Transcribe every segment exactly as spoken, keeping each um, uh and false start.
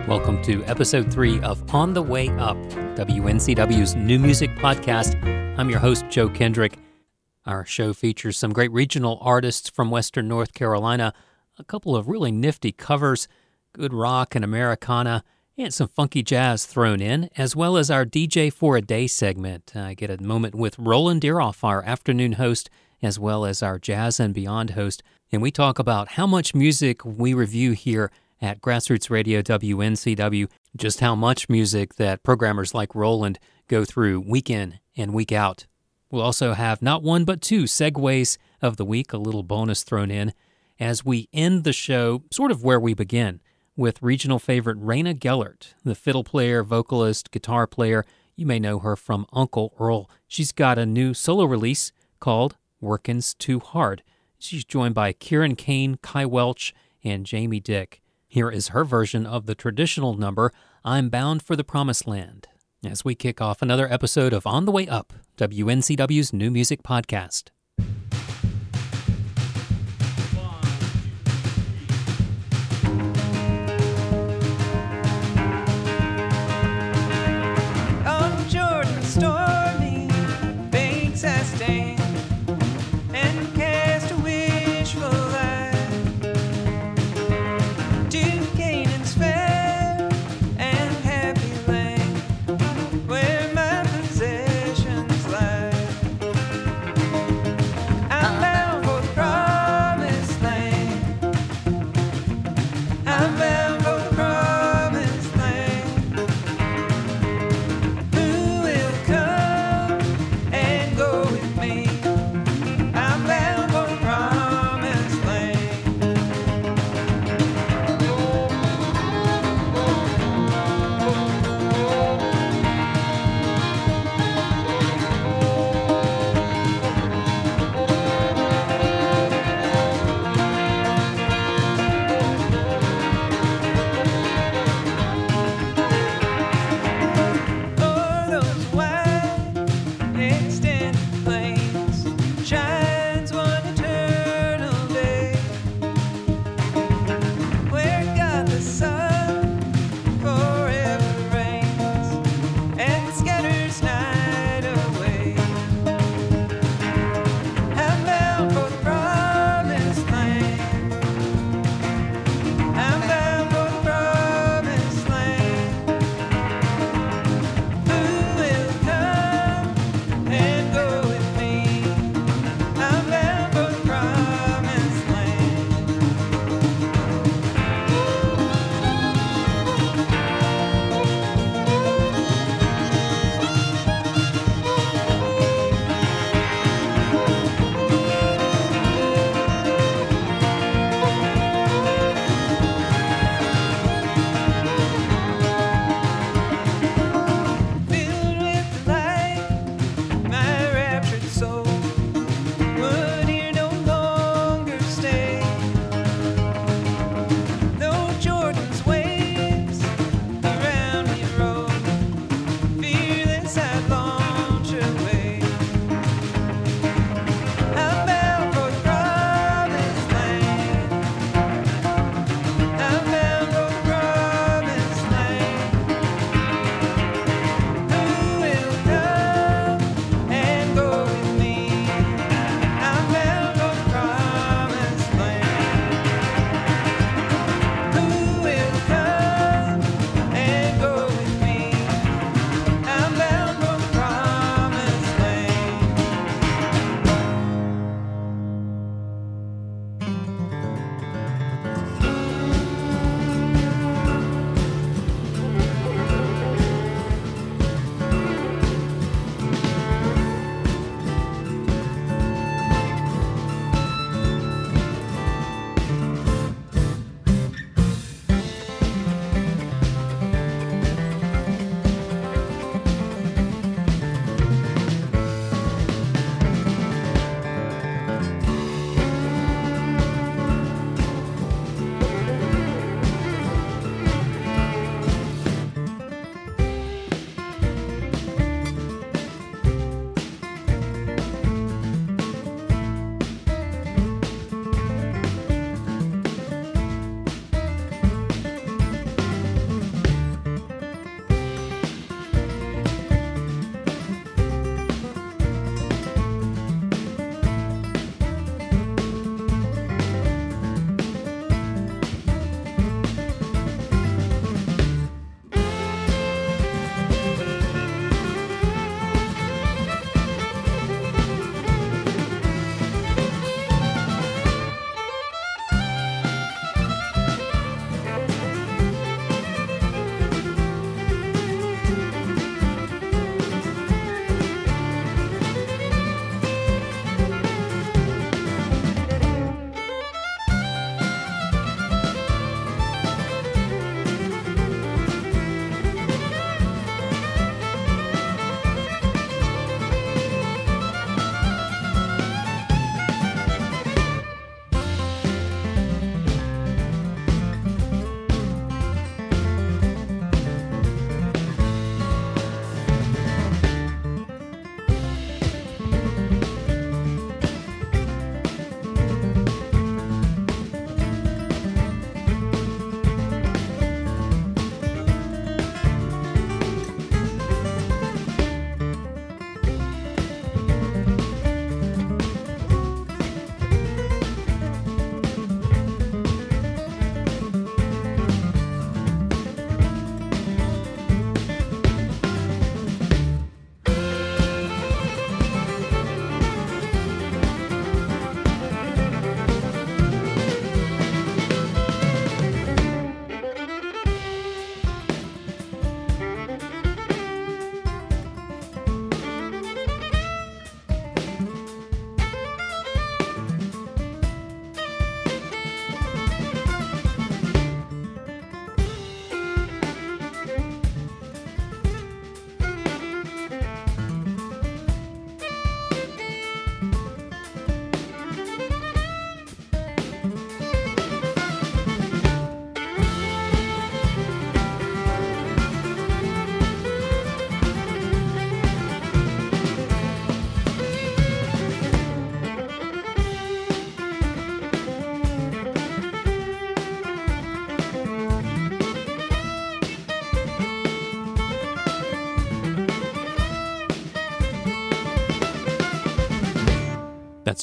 Welcome to episode three of On the Way Up, W N C W's new music podcast. I'm your host, Joe Kendrick. Our show features some great regional artists from Western North Carolina, a couple of really nifty covers, good rock and Americana, and some funky jazz thrown in, as well as our D J for a Day segment. I get a moment with Roland Deroff, our afternoon host, as well as our Jazz and Beyond host, and we talk about how much music we review here at Grassroots Radio W N C W, just how much music that programmers like Roland go through week in and week out. We'll also have not one but two segues of the week, a little bonus thrown in, as we end the show sort of where we begin, with regional favorite Raina Gellert, the fiddle player, vocalist, guitar player. You may know her from Uncle Earl. She's got a new solo release called Workin's Too Hard. She's joined by Kieran Kane, Kai Welch, and Jamie Dick. Here is her version of the traditional number, I'm Bound for the Promised Land, as we kick off another episode of On the Way Up, W N C W's new music podcast.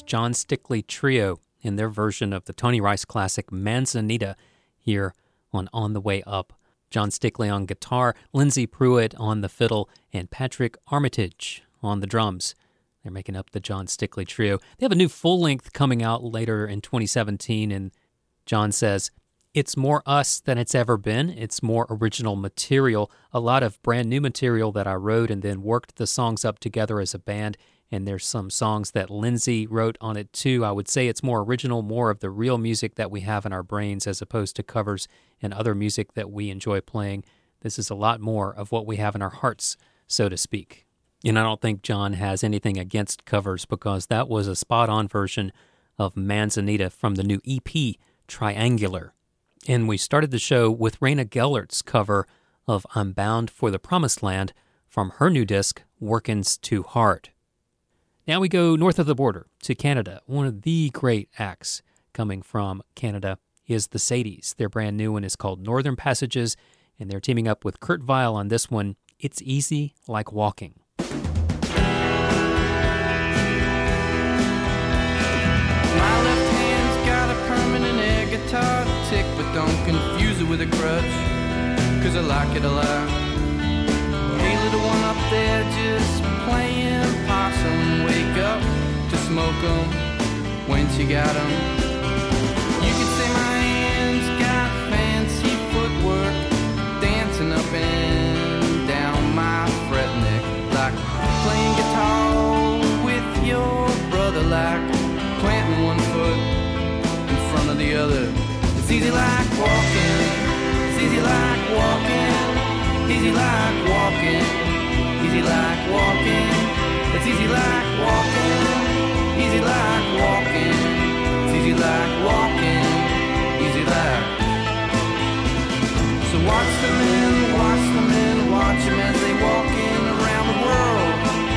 John Stickley Trio in their version of the Tony Rice classic Manzanita here on On the Way Up. John Stickley on guitar, Lindsay Pruitt on the fiddle, and Patrick Armitage on the drums. They're making up the John Stickley Trio. They have a new full-length coming out later in twenty seventeen, and John says, "It's more us than it's ever been. It's more original material, a lot of brand new material that I wrote and then worked the songs up together as a band, and there's some songs that Lindsay wrote on it too. I would say it's more original, more of the real music that we have in our brains as opposed to covers and other music that we enjoy playing. This is a lot more of what we have in our hearts, so to speak." And I don't think John has anything against covers because that was a spot-on version of Manzanita from the new E P, Triangular. And we started the show with Raina Gellert's cover of I'm Bound for the Promised Land from her new disc, Workin's Too Hard. Now we go north of the border to Canada. One of the great acts coming from Canada is the Sadies. Their brand new one is called Northern Passages, and they're teaming up with Kurt Vile on this one, It's Easy Like Walking. My left hand's got a permanent air guitar tick, but don't confuse it with a crutch, cause I like it a lot. Hey little one up there just playing possum, wake up to smoke 'em when she got 'em. You can say my hands got fancy footwork, dancing up and down my fret neck, like playing guitar with your brother, like planting one foot in front of the other. It's easy like walking, it's easy like walking, easy like walking, easy like walking. It's easy like walking, easy like walking, it's easy like walking, easy like. So watch the men, watch the men, watch them as they walk in around the world.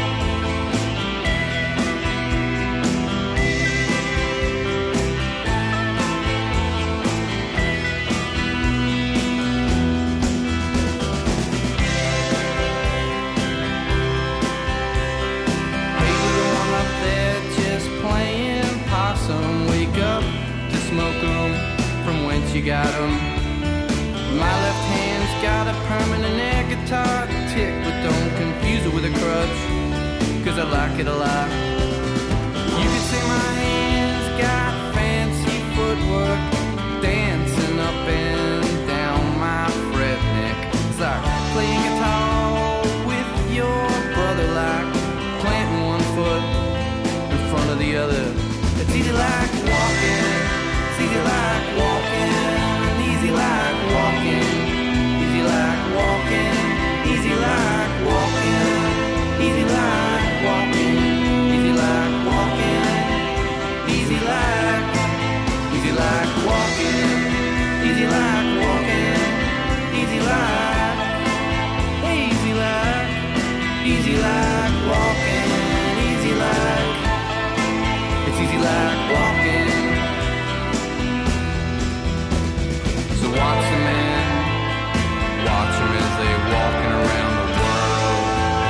Smoke 'em from whence you got 'em. My left hand's got a permanent air guitar tick, but don't confuse it with a crutch, cause I like it a lot. You could say my hands got fancy footwork, dancing up and down my fret neck. It's like playing guitar with your brother, like planting one foot in front of the other. It's easy like walking, easy like walking, easy like walking, easy like walking, easy like walking, easy like walking, easy like walking, easy like, easy like walking, easy like walking, easy like, easy like, easy like walking, easy like, it's easy like walking. Watch them in, watch them as they walking around the world.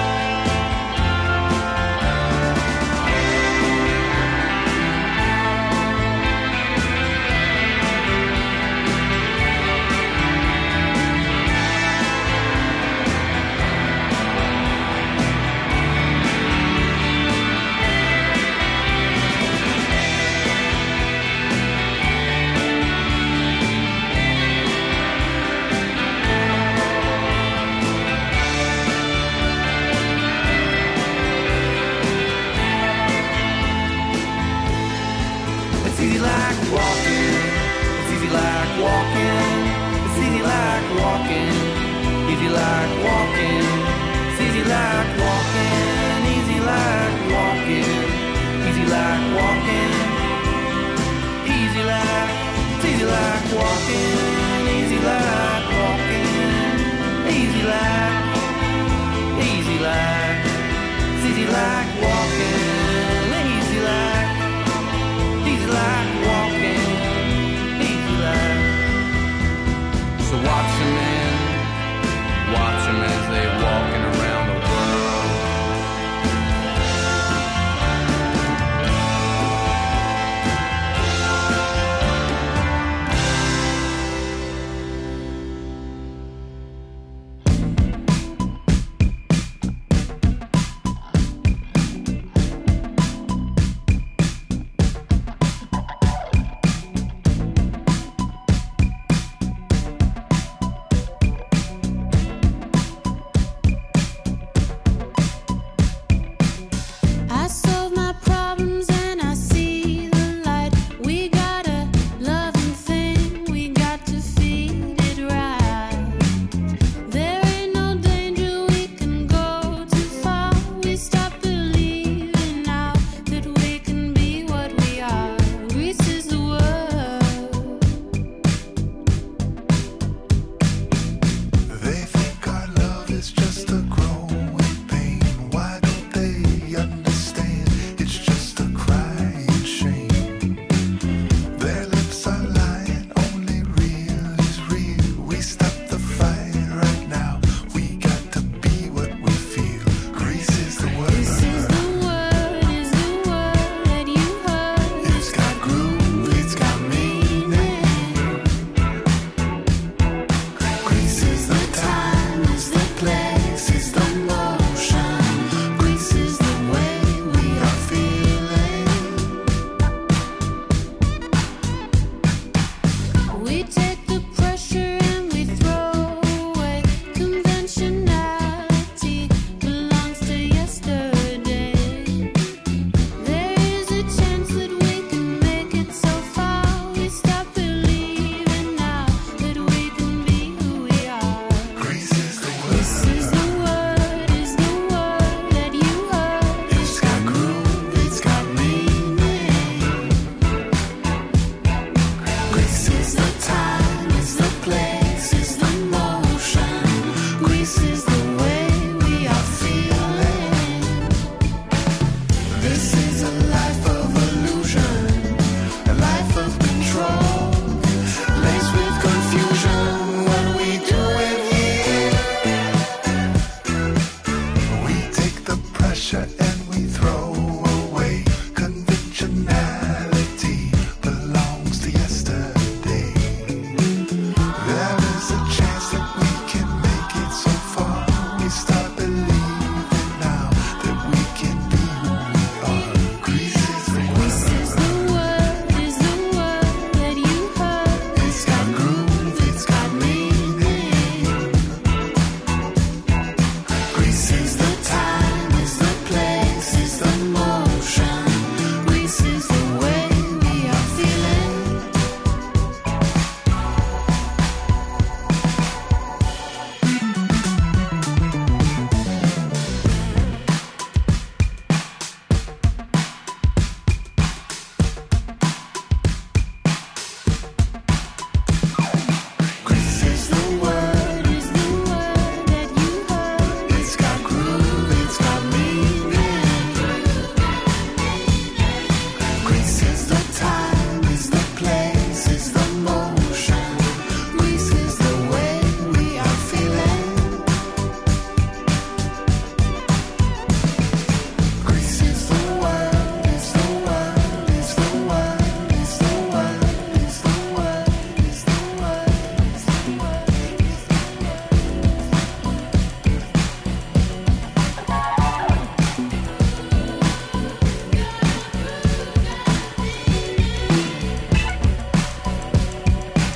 It's easy like walking, it's easy like walking, it's easy like walking, easy like walking, it's easy like walking, easy like walking, easy like walking, easy like, it's easy like walking, easy like walking, easy like, easy like, it's easy like walking, easy like, easy like walking, easy like. So watch them in, watch them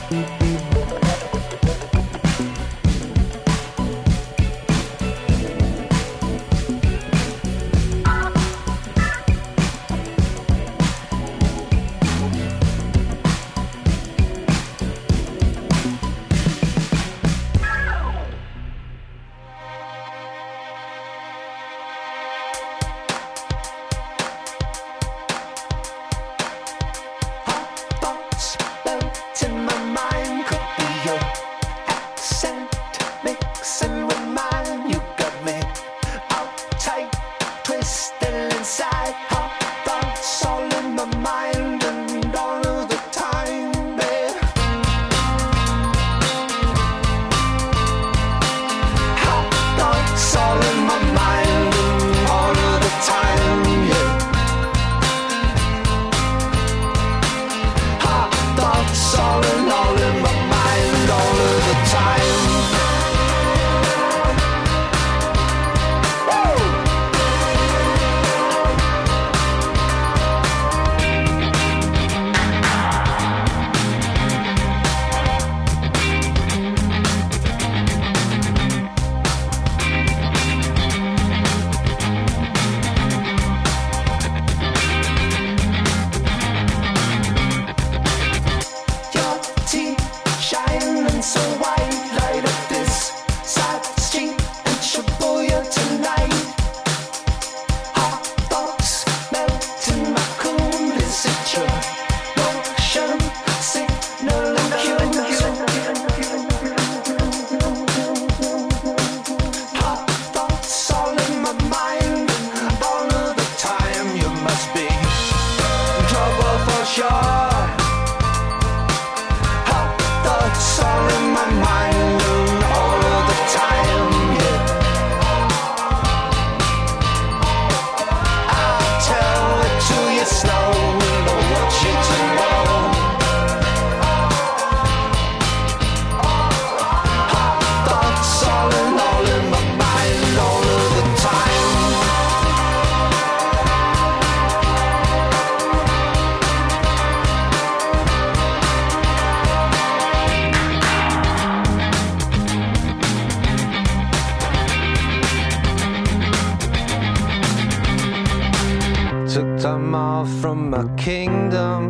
time off from my kingdom,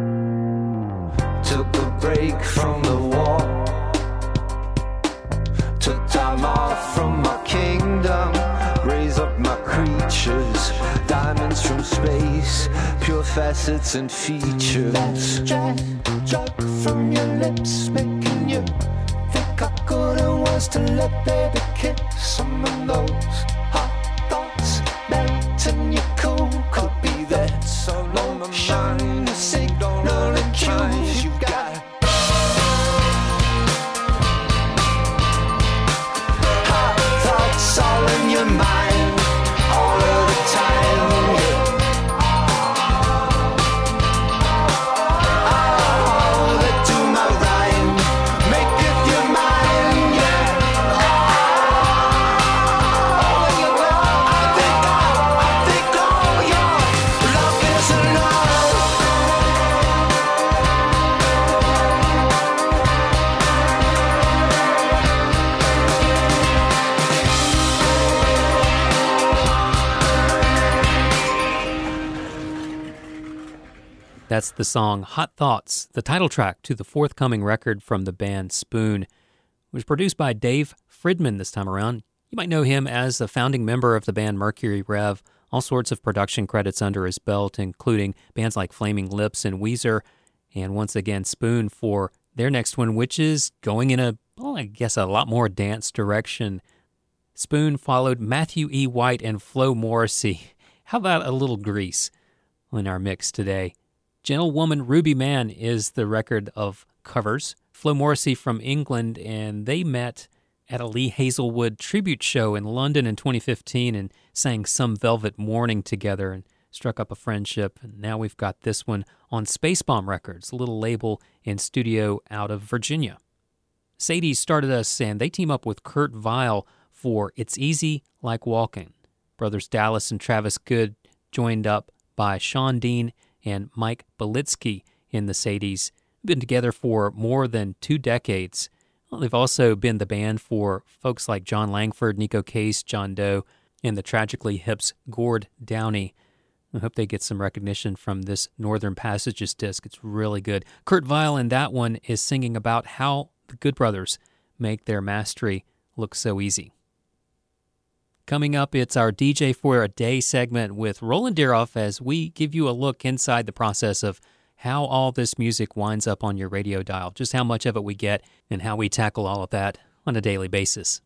took a break from the war, took time off from my kingdom, raise up my creatures, diamonds from space, pure facets and features. That's drag, drug from your lips, making you think how good it was to let baby kiss some of those hot thoughts melting your cool. Could be that so long my mind is signal and cues you got. Hot thoughts all in your mind all of the time. Oh, they do my rhyme, make it your mind, yeah. Oh, you know, I think all, I think all your love is enough. That's the song Hot Thoughts, the title track to the forthcoming record from the band Spoon. It was produced by Dave Fridman this time around. You might know him as a founding member of the band Mercury Rev, all sorts of production credits under his belt, including bands like Flaming Lips and Weezer, and once again Spoon for their next one, which is going in a, well, I guess a lot more dance direction. Spoon followed Matthew E. White and Flo Morrissey. How about a little Grease in our mix today? Gentlewoman Ruby Man is the record of covers. Flo Morrissey from England, and they met at a Lee Hazelwood tribute show in London in twenty fifteen and sang Some Velvet Morning together and struck up a friendship. And now we've got this one on Space Bomb Records, a little label and studio out of Virginia. Sadie started us, and they team up with Kurt Vile for It's Easy Like Walking. Brothers Dallas and Travis Good joined up by Sean Dean and Mike Belitsky in the Sadies been together for more than two decades. Well, they've also been the band for folks like John Langford, Nico Case, John Doe, and the Tragically Hip's Gord Downie. I hope they get some recognition from this Northern Passages disc. It's really good. Kurt Weill in that one is singing about how the Good Brothers make their mastery look so easy. Coming up, it's our D J for a Day segment with Roland Diroff as we give you a look inside the process of how all this music winds up on your radio dial, just how much of it we get, and how we tackle all of that on a daily basis.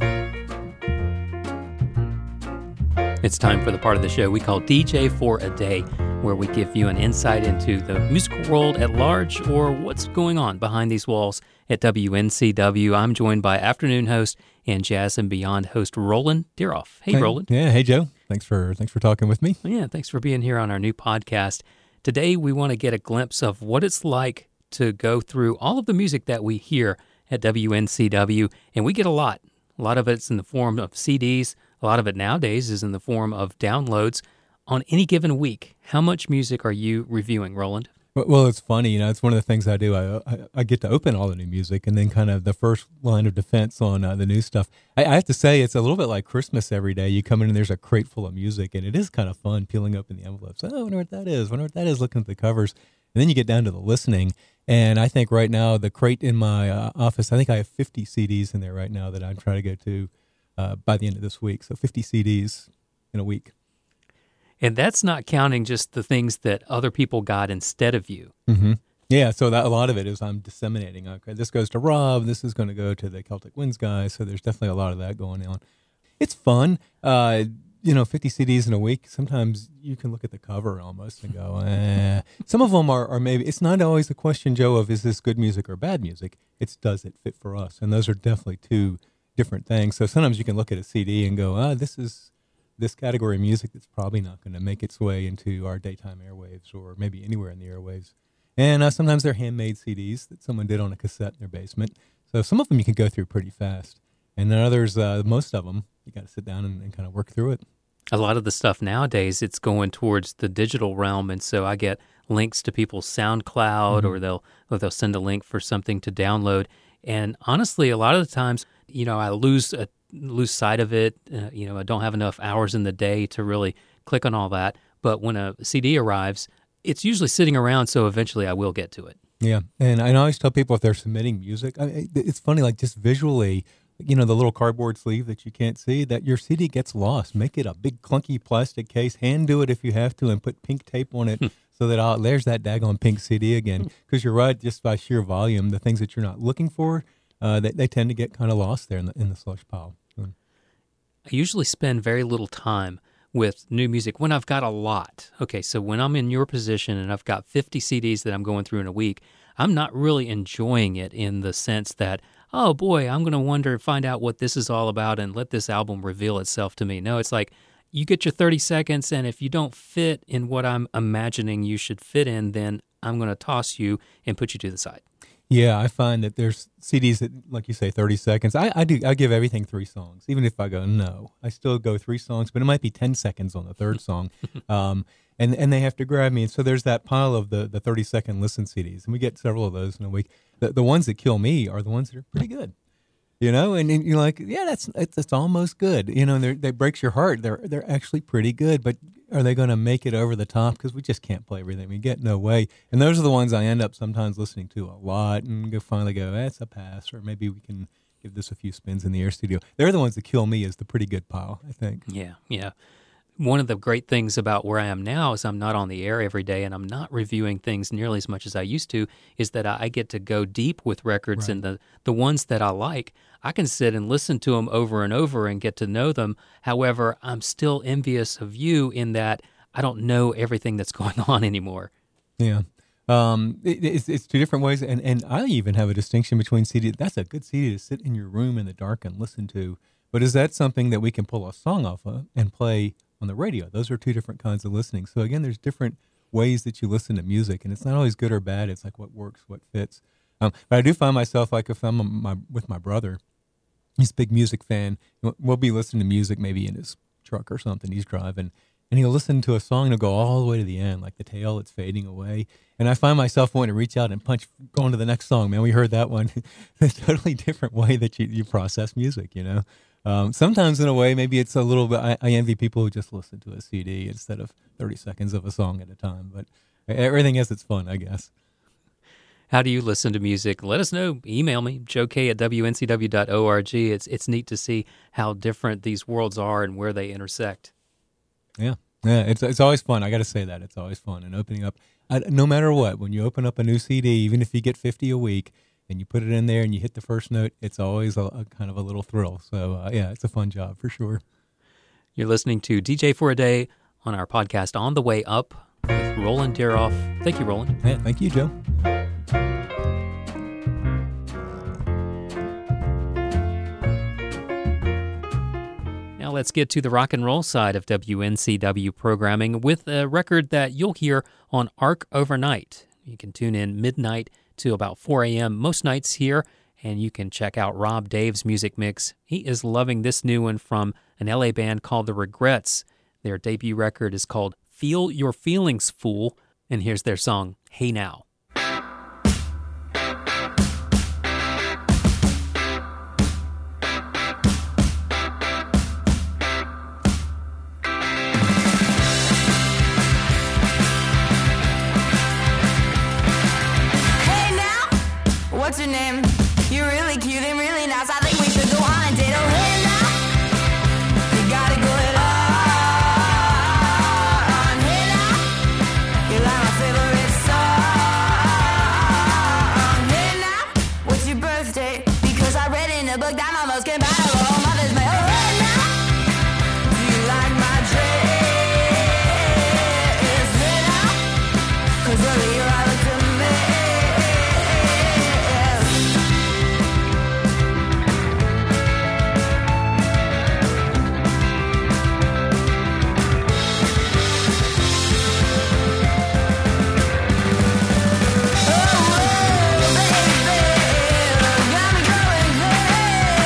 It's time for the part of the show we call D J for a Day, where we give you an insight into the musical world at large or what's going on behind these walls at W N C W. I'm joined by afternoon host and Jazz and Beyond host Roland Diroff. Hey, hey, Roland. Yeah, hey, Joe. Thanks for thanks for talking with me. Yeah, thanks for being here on our new podcast. Today, we want to get a glimpse of what it's like to go through all of the music that we hear at W N C W, and we get a lot. A lot of it's in the form of C Ds. A lot of it nowadays is in the form of downloads. On any given week, how much music are you reviewing, Roland? Well, it's funny, you know, it's one of the things I do. I I, I get to open all the new music, and then kind of the first line of defense on uh, the new stuff. I, I have to say, it's a little bit like Christmas every day. You come in and there's a crate full of music, and it is kind of fun peeling open the envelopes. Oh, I wonder what that is. I wonder what that is, looking at the covers. And then you get down to the listening, and I think right now the crate in my uh, office, I think I have fifty C Ds in there right now that I'm trying to go to uh, by the end of this week. So fifty C Ds in a week. And that's not counting just the things that other people got instead of you. Mm-hmm. Yeah, so that a lot of it is I'm disseminating. Okay, this goes to Rob. This is going to go to the Celtic Winds guys. So there's definitely a lot of that going on. It's fun. Uh, you know, fifty C Ds in a week. Sometimes you can look at the cover almost and go, eh. Some of them are, are maybe, it's not always the question, Joe, of is this good music or bad music. It's does it fit for us? And those are definitely two different things. So sometimes you can look at a C D and go, ah, this is this category of music that's probably not going to make its way into our daytime airwaves or maybe anywhere in the airwaves. And uh, sometimes they're handmade C Ds that someone did on a cassette in their basement. So some of them you can go through pretty fast. And then others, uh, most of them, you got to sit down and, and kind of work through it. A lot of the stuff nowadays, it's going towards the digital realm. And so I get links to people's SoundCloud mm-hmm. or they'll or they'll send a link for something to download. And honestly, a lot of the times, you know, I lose a lose sight of it. Uh, you know, I don't have enough hours in the day to really click on all that. But when a C D arrives, it's usually sitting around, so eventually I will get to it. Yeah, and I always tell people if they're submitting music, I, it's funny, like just visually, you know, the little cardboard sleeve that you can't see, that your C D gets lost. Make it a big clunky plastic case. Hand do it if you have to, and put pink tape on it so that I'll, there's that daggone pink C D again. Because you're right, just by sheer volume, the things that you're not looking for, uh, they, they tend to get kind of lost there in the, in the slush pile. I usually spend very little time with new music when I've got a lot. Okay, so when I'm in your position and I've got fifty C Ds that I'm going through in a week, I'm not really enjoying it in the sense that, oh boy, I'm going to wonder, find out what this is all about and let this album reveal itself to me. No, it's like you get your thirty seconds, and if you don't fit in what I'm imagining you should fit in, then I'm going to toss you and put you to the side. Yeah, I find that there's C Ds that, like you say, thirty seconds. I, I do. I give everything three songs. Even if I go, no, I still go three songs, but it might be ten seconds on the third song. Um, and, and they have to grab me. And so there's that pile of the, the thirty-second listen C Ds. And we get several of those in a week. The, the ones that kill me are the ones that are pretty good. You know, and, and you're like, yeah, that's it's, it's almost good. You know, and that breaks your heart. They're they're actually pretty good, but are they going to make it over the top? Because we just can't play everything. We get no way. And those are the ones I end up sometimes listening to a lot and go finally go, that's a pass, or maybe we can give this a few spins in the Air Studio. They're the ones that kill me is the pretty good pile, I think. Yeah, yeah. One of the great things about where I am now is I'm not on the air every day and I'm not reviewing things nearly as much as I used to, is that I get to go deep with records. Right. And the, the ones that I like, I can sit and listen to them over and over and get to know them. However, I'm still envious of you in that I don't know everything that's going on anymore. Yeah. Um, it, it's, it's two different ways. And, and I even have a distinction between C D. That's a good C D to sit in your room in the dark and listen to. But is that something that we can pull a song off of and play on the radio? Those are two different kinds of listening. So again, there's different ways that you listen to music, and it's not always good or bad. It's like what works, what fits. Um, but I do find myself, like if I'm a, my, with my brother, he's a big music fan. We'll be listening to music maybe in his truck or something. He's driving, and he'll listen to a song and it'll go all the way to the end, like the tail, it's fading away. And I find myself wanting to reach out and punch, going to the next song. Man, we heard that one. It's a totally different way that you, you process music, you know. Um, sometimes in a way, maybe it's a little bit, I, I envy people who just listen to a C D instead of thirty seconds of a song at a time. But everything has its fun, I guess. How do you listen to music? Let us know. Email me, joe k at w n c w dot org. It's, it's neat to see how different these worlds are and where they intersect. Yeah, yeah, it's it's always fun. I got to say that. It's always fun. And opening up, I, no matter what, when you open up a new C D, even if you get fifty a week, and you put it in there and you hit the first note, it's always a, a kind of a little thrill. So, uh, yeah, it's a fun job for sure. You're listening to D J for a Day on our podcast On the Way Up with Roland Daroff. Thank you, Roland. Yeah, thank you, Joe. Now let's get to the rock and roll side of W N C W programming with a record that you'll hear on Arc Overnight. You can tune in midnight to about four a.m. most nights here, and you can check out Rob Dave's music mix. He is loving this new one from an L A band called The Regrets. Their debut record is called Feel Your Feelings, Fool, and here's their song, Hey Now. What's your name? You're really cute and really nice. I think we should go on a date. Oh, hey now, you got it going on. Hey now, you like my favorite song. Hey now, what's your birthday? Because I read in a book that my most compatible Mother's Day. Oh, hey now, do you like my dress? Hey now, 'cause earlier I looked a mess. Oh, baby, got me going crazy.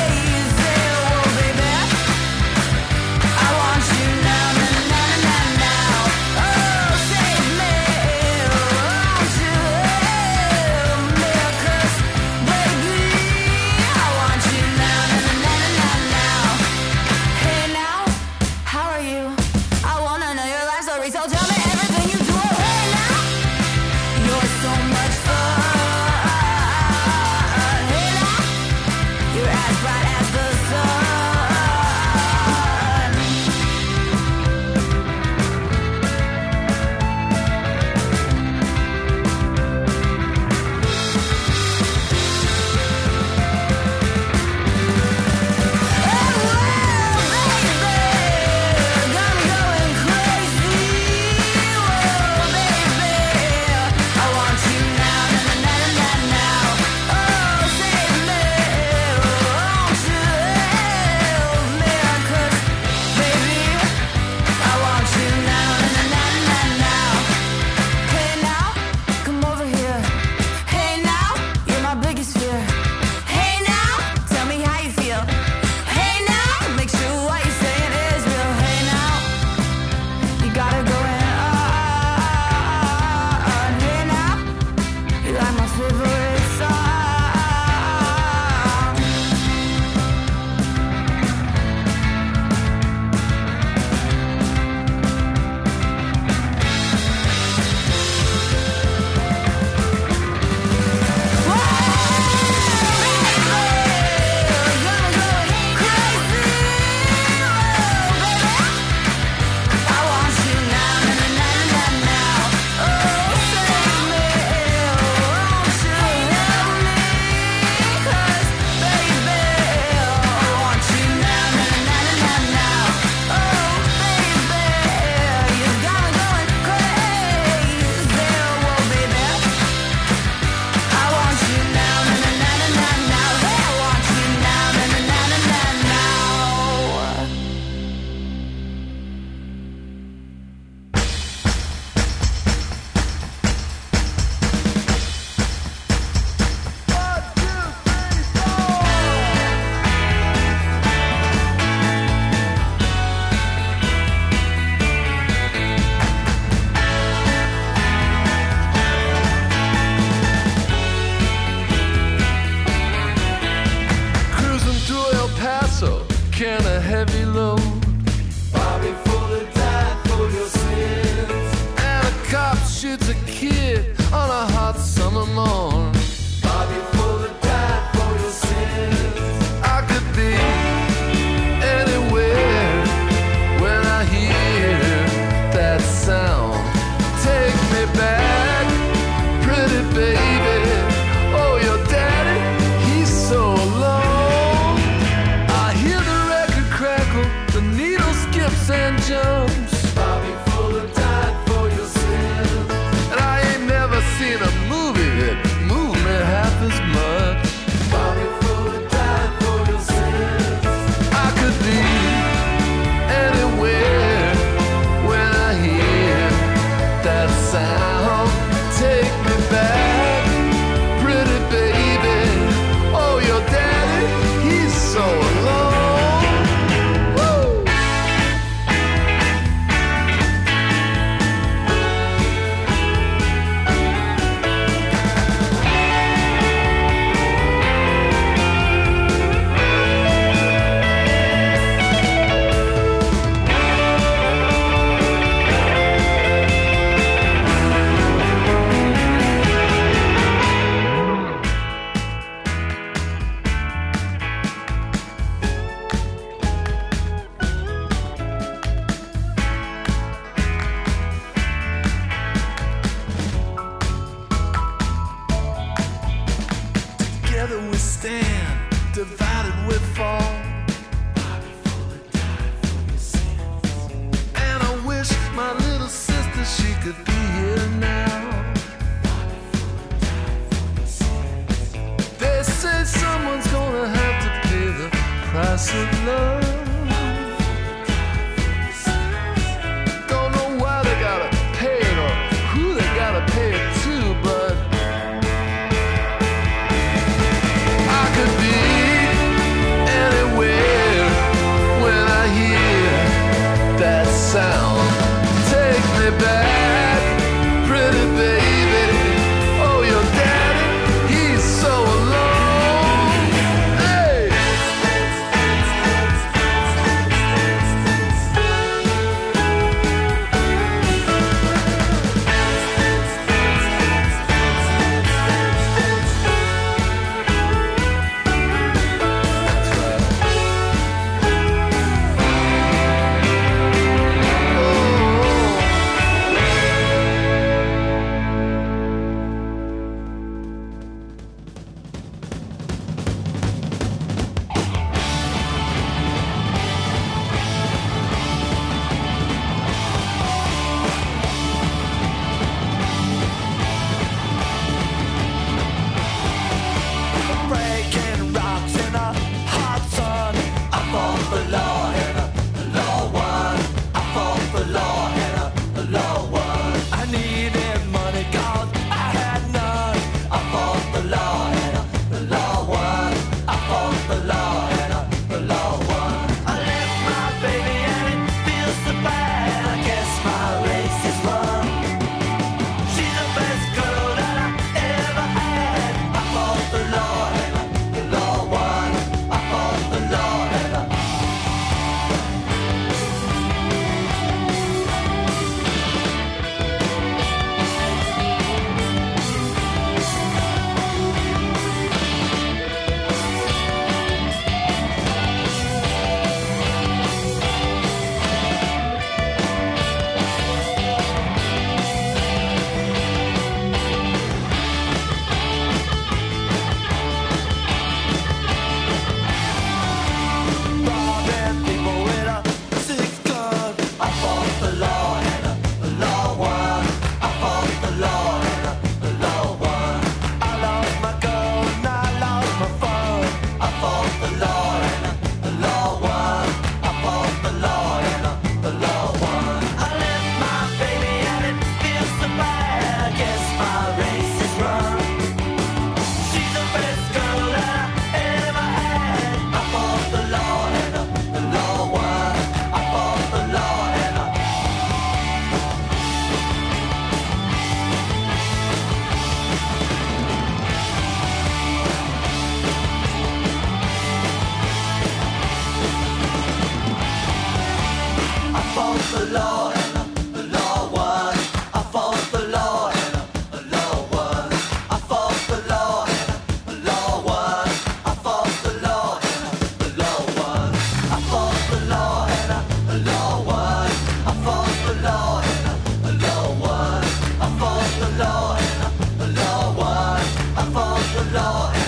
Together we stand, divided we fall. Bobby Fuller died for your sins. And I wish my little sister, she could be here now. Bobby Fuller died for your sins. They say someone's gonna have to pay the price of love. Don't know why they gotta pay it or who they gotta pay it to, but I could be anywhere when I hear that sound. Take me back, pretty baby. Oh, your daddy, he's so alone. Hey! Breaking rocks in a hot sun. I fought the law and a law won. I fought the law and a law won. I needed money 'cause I had none. I fought the law and a law won. I fought the law and a law won. I left my baby and it feels so bad. I guess my race is run. She's the best girl that I ever had. I fought the law and the law won. I fought the law and the robbing people with a six gun. I fought the law and the law won. I fought the law and the law won. I lost my girl and I lost my fun. I fought the law and the law won. I fought the law and the law won. I left my baby and it feels so bad. I guess my race is run. She's the best girl that I ever had. I fought the law and the law won. I fought the law and the I fought the law and the law won. I fought the law and the law won. I fought the law and the law won. I fought the law and the law won. I fought the law and the law won. I fought the law and the law won. I fought the law and the law won. I fought the law and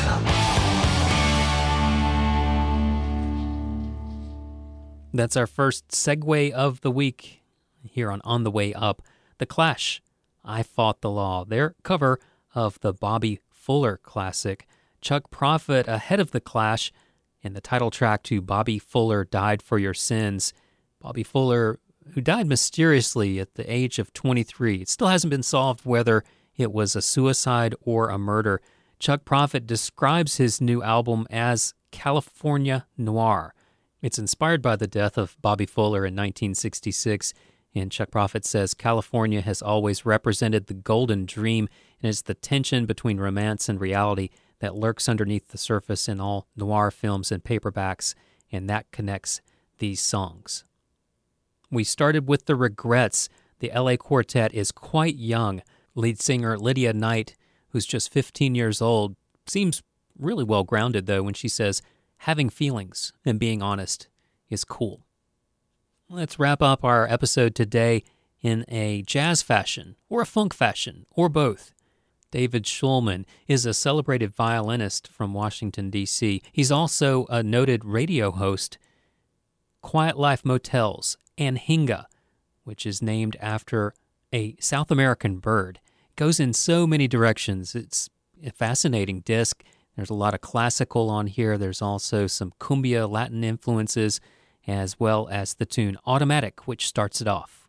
That's our first segue of the week here on On the Way Up. The Clash, I Fought the Law, their cover of the Bobby Fuller classic. Chuck Prophet ahead of The Clash in the title track to Bobby Fuller Died for Your Sins. Bobby Fuller, who died mysteriously at the age of twenty-three. It still hasn't been solved whether it was a suicide or a murder. Chuck Prophet describes his new album as California Noir. It's inspired by the death of Bobby Fuller in nineteen sixty-six, and Chuck Prophet says California has always represented the golden dream and is the tension between romance and reality that lurks underneath the surface in all noir films and paperbacks, and that connects these songs. We started with The Regrets. The L A Quartet is quite young. Lead singer Lydia Knight, who's just fifteen years old, seems really well grounded, though, when she says, having feelings and being honest is cool. Let's wrap up our episode today in a jazz fashion, or a funk fashion, or both. David Schulman is a celebrated violinist from Washington, D C He's also a noted radio host. Quiet Life Motels, Anhinga, which is named after a South American bird. It goes in so many directions. It's a fascinating disc. There's a lot of classical on here. There's also some cumbia Latin influences, as well as the tune Automatic, which starts it off.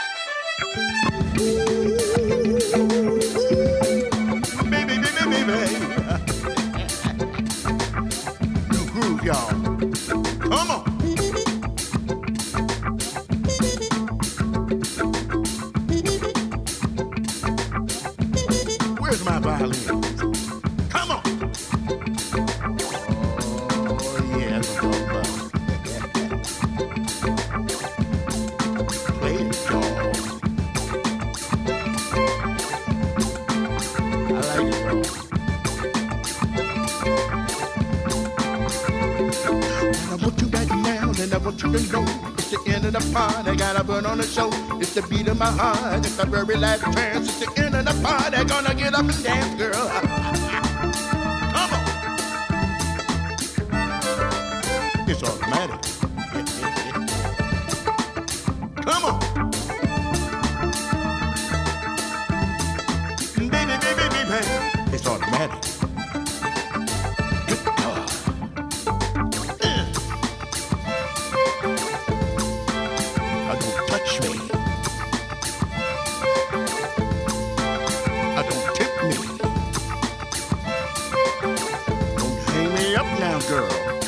Baby, baby, baby. New groove, y'all. Come on. Where's my violin? Come on. Oh, yeah, that's what I'm talking about. Play it, y'all. I like it, bro. And I want you back now, and I want you to know it's the end of the party. Gotta burn on the show. It's the beat of my heart. It's the very last chance. It's the end of the party. Gonna get up and dance, girl. Come on. It's automatic. Come on. Baby, baby, baby. It's automatic. Good God. Uh. Uh, don't touch me. Uh, don't tip me. Don't hang me up now, girl.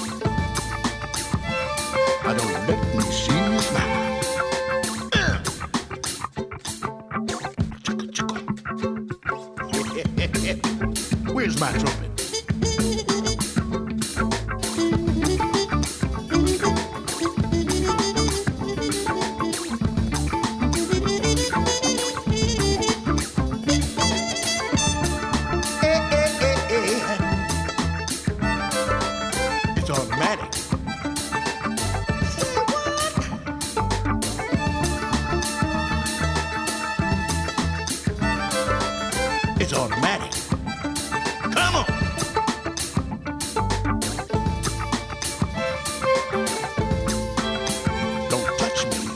I don't let me see you smile. Uh. Where's my trumpet? Eh, eh, eh, eh. It's automatic. Say what? It's automatic. Come on. Don't touch me.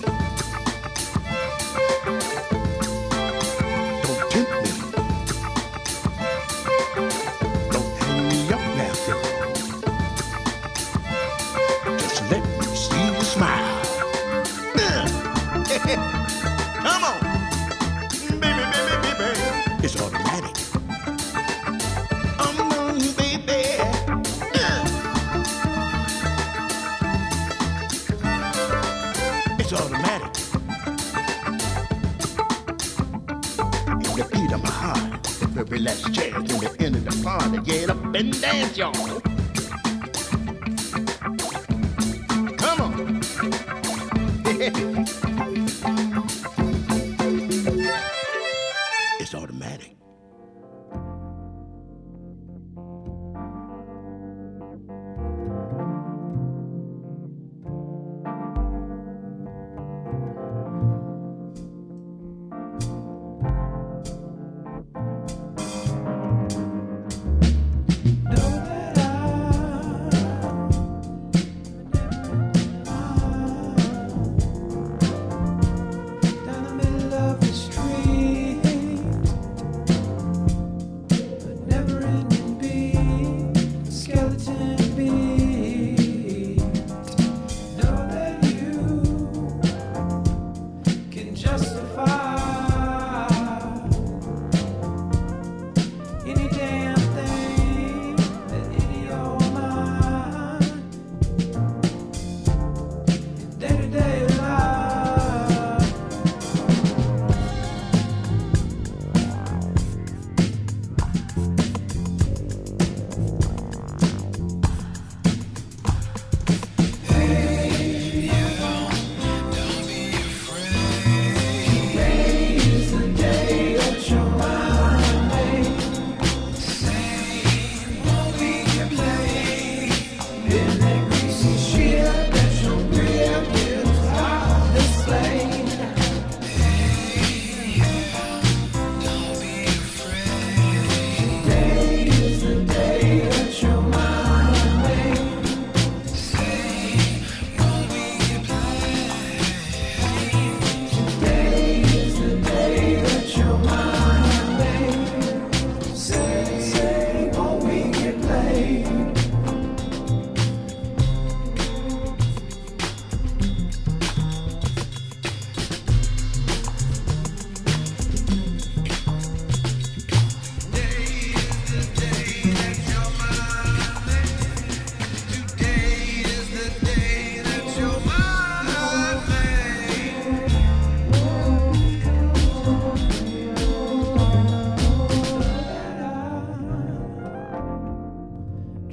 Don't tempt me. Don't hang me up now, girl. Just let me see you smile. Come on. Baby, baby, baby. It's automatic. Come on, baby. Uh. It's automatic. In the beat of my heart, the very last chance in the end of the party. Get up and dance, y'all. Come on. It's automatic. Know that I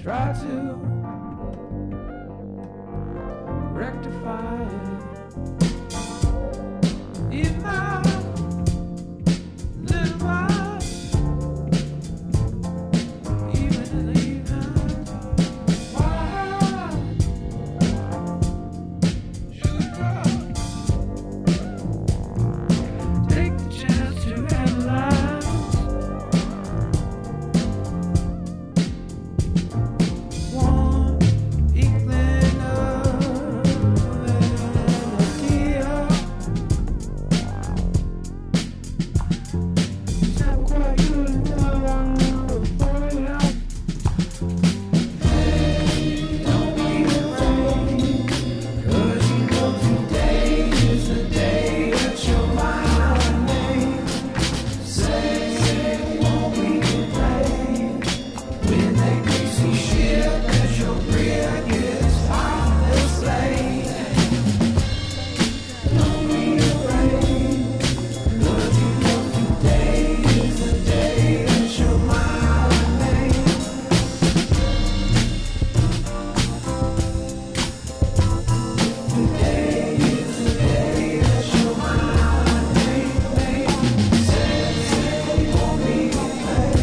try to rectify it. In my little mind, even in the evening, why should I take the chance to analyze one inkling of an idea? It's not quite good enough to find out. Don't be afraid, 'cause you know today is the day that you're mine. Say, say, won't we play when that greasy ship that your brig is finally slayed? Don't be afraid, 'cause you know today is the day that you're mine. Today is the day that you're mine. Say, say, won't we play?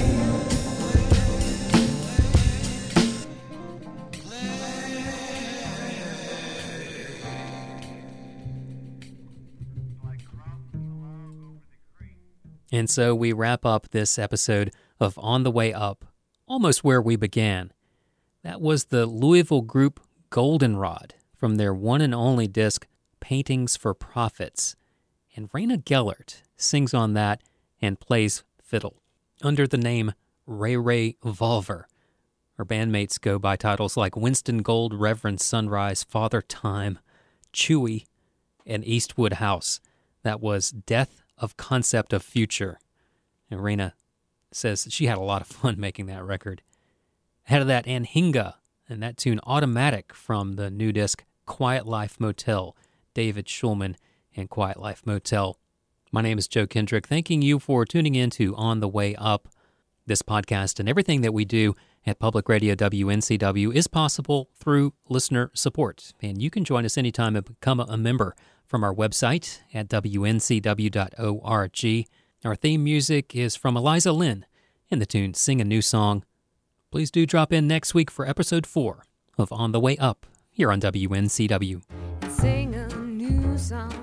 And so we wrap up this episode of On the Way Up, almost where we began. That was the Louisville group Goldenrod from their one and only disc, Paintings for Prophets. And Raina Gellert sings on that and plays fiddle under the name Ray Ray Volver. Her bandmates go by titles like Winston Gold, Reverend Sunrise, Father Time, Chewy, and Eastwood House. That was Death of Concept of Future. And Raina says she had a lot of fun making that record. Ahead of that, Anhinga, and that tune Automatic from the new disc Quiet Life Motel, David Schulman and Quiet Life Motel. My name is Joe Kendrick, thanking you for tuning in to On the Way Up. This podcast and everything that we do at Public Radio W N C W is possible through listener support. And you can join us anytime and become a member from our website at W N C W dot org. Our theme music is from Eliza Lynn in the tune Sing a New Song. Please do drop in next week for episode four of On the Way Up here on W N C W. Sing a new song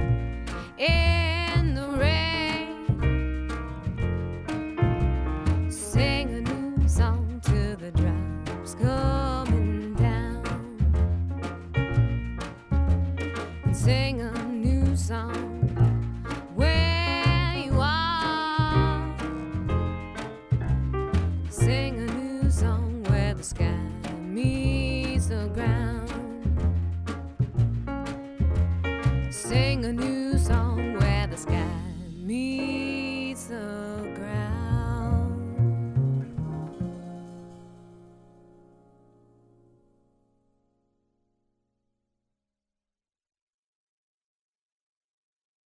in the rain. Sing a new song till the drops coming down. And sing a new song where you are. Sing a new song where the sky meets the ground.